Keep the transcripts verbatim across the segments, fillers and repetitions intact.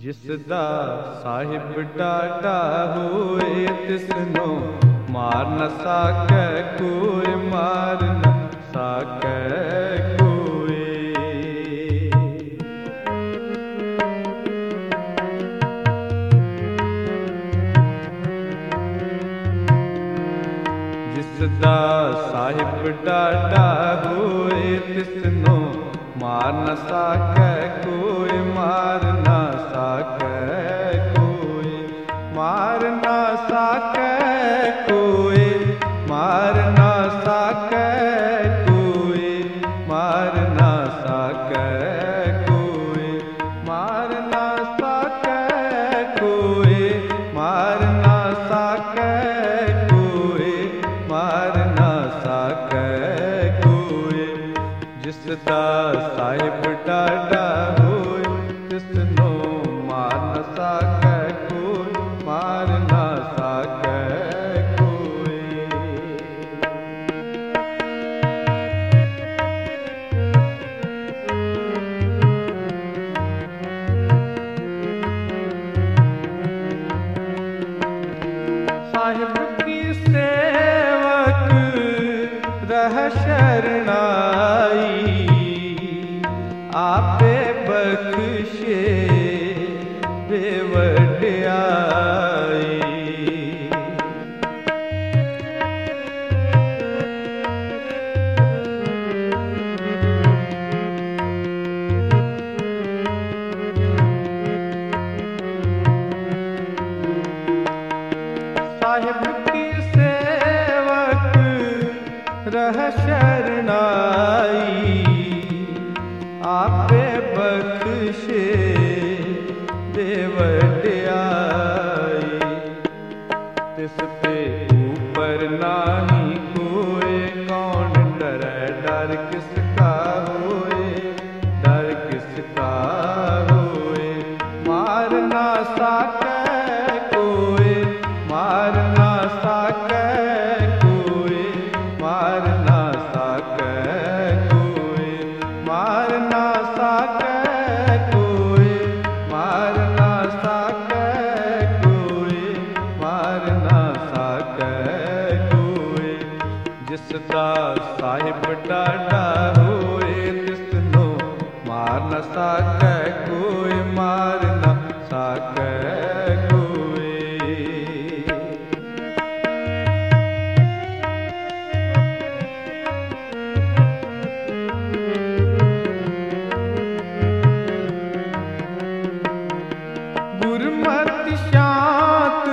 ਜਿਸ ਦਾ ਸਾਹਿਬ ਡਾਢਾ ਹੋਏ ਤਿਸਨੂੰ ਮਾਰ ਨ ਸਾਕੈ ਕੋਈ, ਮਾਰ ਨ ਸਾਕੈ ਕੋਈ। ਜਿਸ ਦਾ ਸਾਹਿਬ ਡਾਢਾ ਹੋਏ ਤਿਸਨੂੰ ਮਾਰ ਨ ਸਾਕੈ ਕੋਈ, ਮਾਰ ਨ ਸਾਕੈ ਕੋਈ, ਮਾਰ ਨ ਸਾਕੈ ਕੋਈ, ਮਾਰ ਨ ਸਾਕੈ ਕੋਈ, ਮਾਰ ਨ ਸਾਕੈ ਕੋਈ, ਮਾਰ ਨ ਸਾਕੈ ਕੋਈ, ਮਾਰ ਨ ਸਾਕੈ ਕੋਈ, ਮਾਰ ਨ ਸਾਕੈ ਕੋਈ। ਜਿਸ ਦਾ ਸਾਹਿਬ ਡਾਢਾ ਹੋਏ ਤਿਸਨੂੰ ਮਾਰ ਨ ਸਾਕੈ ਕੋਈ, ਮਾਰ ਨ ਸਾਕੈ ਕੋਈ। ਸਾਹਿਬ ਕੀ ਸੇਵਕ ਰਹਿ ਸ਼ਰਨਾਈ, ਆਪੇ ਬਖਸ਼ੇ ਬੇਵਡਿਆਈ। ਸਾਹਿਬ ਕੀ ਸੇਵਕ ਰਹਿ ਸ਼ਰਨਾਈ, ਆਪੇ ਬਖਸ਼ੇ ਦੇ ਵਡਿਆਈ। ਤਿਸ ਤੇ ਊਪਰ ਨਾਹੀ ਕੋਇ, ਕੌਣ ਡਰੈ ਡਰ ਕਿਸ ਕਾ ਹੋਏ, ਡਰ ਕਿਸ ਕਾ ਹੋਏ। ਮਾਰ ਨਾ ਸਾਕੈ ਕੋਈ, ਮਾਰ ਨਾ ਸਾਕੈ ਕੋਈ, ਮਾਰ ਨਾ ਸਾਕੈ ਕੋਈ, ਮਾਰ ਨਾ ਸਾਕੈ ਕੋਈ, ਮਾਰ ਨਾ ਸਾਕੈ ਕੋਈ, ਮਾਰ ਨਾ ਸਾਕੈ ਕੋਈ। ਜਿਸ ਦਾ ਸਾਹਿਬ ਡਾਢਾ ਹੋਏ ਤਿਸਨੂੰ ਮਾਰ ਨ ਸਾਕੈ ਕੋਈ, ਮਾਰ ਨ ਸਾਕੈ ਕੋਈ। ਗੁਰਮਤਿ ਸ਼ਾਂਤ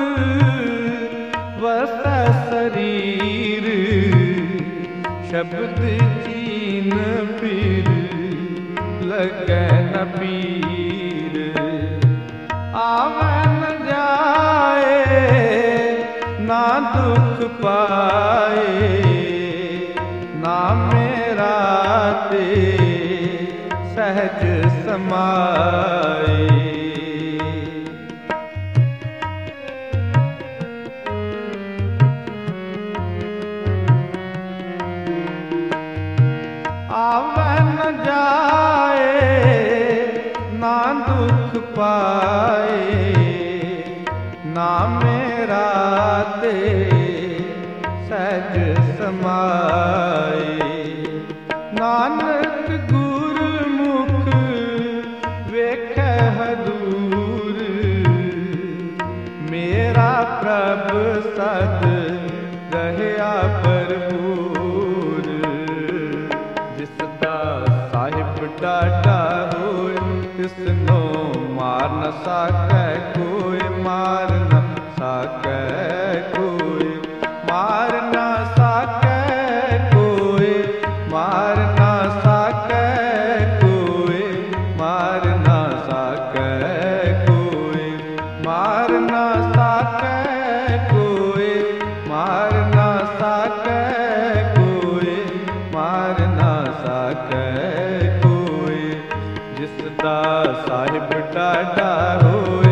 ਵਸੈ ਸਰੀਰ, ਸ਼ਬਦ ਜੀਨ ਪੀਰ ਲੱਗੈ ਨ ਪੀਰ। ਆਵੈ ਨ ਜਾਏ ਨਾ ਦੁਖ ਪਾਏ, ਨਾਮੇ ਰਾਤੇ ਸਹਿਜ ਸਮਾਏ। ਆਵੈ ਨ ਜਾਏ ਨਾ ਦੁਖ ਪਾਏ, ਨਾਮੇ ਰਾਤੇ ਸਹਿਜ ਸਮਾਏ। ਨਾਨਕ ਗੁਰਮੁਖ ਵੇਖੈ ਹਦੂਰ, ਮੇਰਾ ਪ੍ਰਭ ਸਦ ਰਹਿਆ ਭਰਪੂਰ। ਜਿਸ ਦਾ ਸਾਹਿਬ ਡਾਢਾ ਹੋਏ ਤਿਸਨੂੰ ਮਾਰ ਨ ਸਾਕੈ ਕੋਈ, ਮਾਰ ਨ ਸਾਕੈ ਕੋਈ, ਮਾਰ ਨ ਸਾਕੈ ਕੋਈ, ਮਾਰ ਨ ਸਾਕੈ ਕੋਈ, ਮਾਰ ਨ ਸਾਕੈ ਕੋਈ, ਮਾਰ ਨ ਸਾਕੈ ਕੋਈ, ਮਾਰ ਨ ਸਾਕੈ ਕੋਈ, ਮਾਰ ਨ ਸਾਕੈ ਕੋਈ। ਜਿਸ ਦਾ ਸਾਹਿਬ ਡਾਢਾ ਹੋਏ